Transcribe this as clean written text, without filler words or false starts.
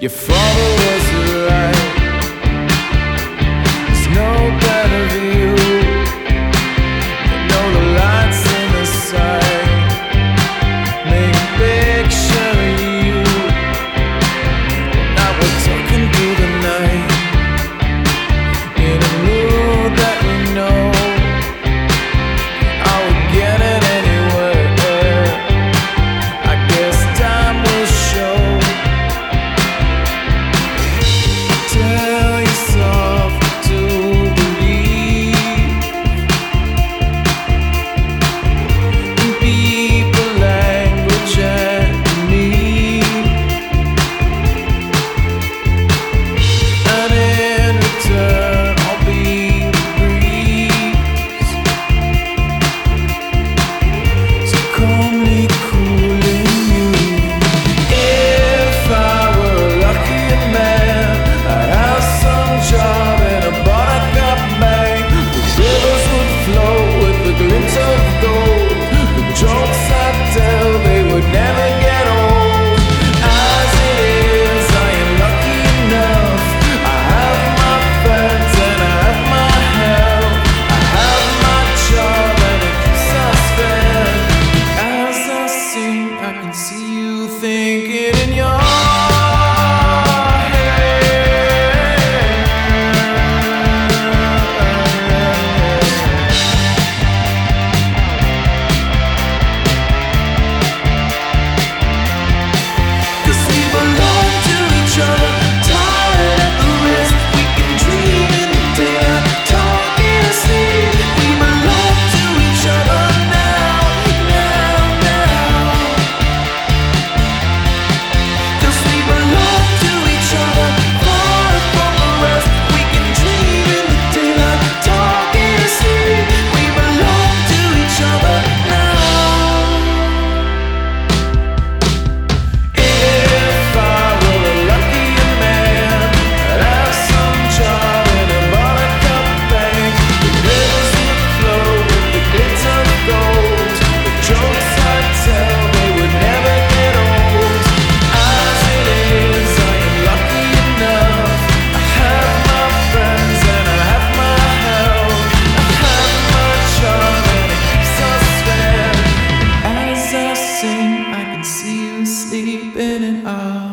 Your father was right. There's no better view. You know the lights in the side make a picture of you. Now we're talking through the night in a mood that we know. I would get it anywhere. I guess time will show. Tell yourself to believe in people, language, and need. And in return, I'll be the breeze, so calmly cooling you. If I were a lucky man, I'd have some job in a buttercup bank. The rivers would flow with the glint of gold. The jokes I'd tell, they would never get old. As it is, I am lucky enough. I have my friends and I have my health. I have my job and it keeps us fed. As I sing, I can see you thinking in your sleeping and